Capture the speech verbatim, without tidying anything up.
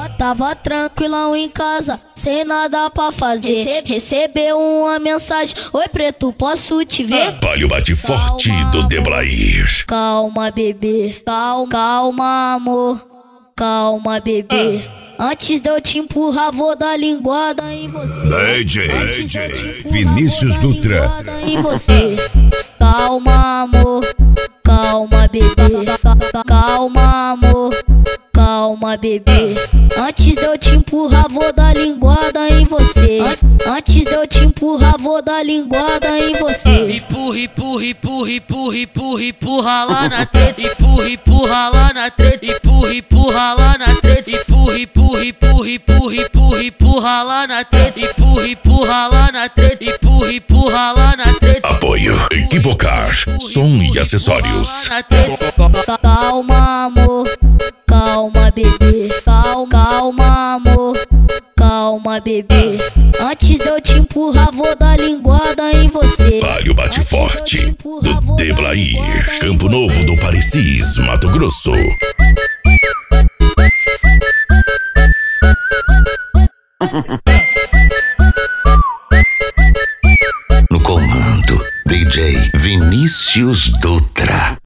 Tava, tava tranquilão em casa, sem nada pra fazer. Rece recebeu uma mensagem: oi preto, posso te ver? Palio bate forte do Deblair. Calma, bebê, calma, calma, amor. Calma, bebê. Antes de eu te empurrar, vou dar linguada em você. D J Vinícius Dutra. Em você. Calma, amor. Calma, bebê. Calma, amor. Calma, bebê. Antes de eu te empurrar, vou dar linguada em você. Antes de eu te empurrar, vou dar linguada em você. Empurra, empurra, empurra, empurra, empurra, empurra lá na treta. Empurra, empurra lá na treta. Empurra, empurra lá na treta. Empurra, empurra, empurra, empurra, empurra, empurra lá na treta. Empurra, empurra lá na treta. Empurra, empurra lá na treta. Apoio Equivocar, som e acessórios. Calma, amor. Calma, bebê. Calma, calma, amor. Calma, bebê. Antes de eu te empurrar, vou dar linguada em você. Palio bate forte do Deblair, Campo Novo do Parecis, Mato Grosso. No comando, D J Vinícius Dutra.